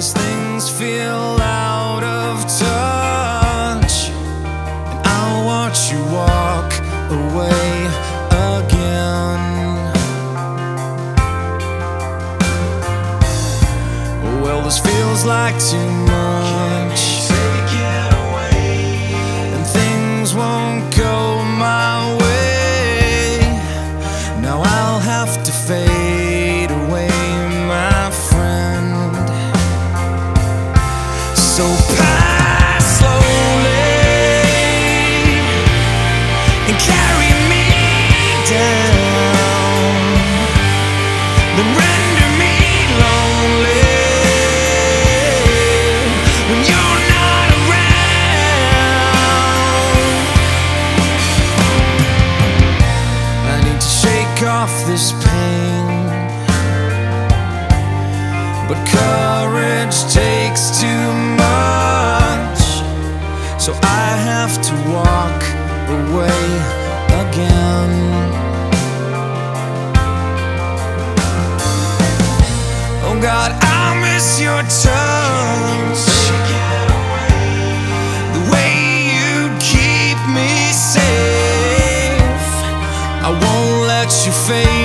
these things feel out of touch, and I'll watch you walk away again. Well, this feels like too much, and things won't go my way. Now I'll have to fade away, my friend. So pass slowly and carry me down, then render me lonely when you're not around. I need to shake off this pain, but courage takes too much, so I have to walk away again. Oh God, I miss your touch, the way you'd keep me safe. I won't let you fade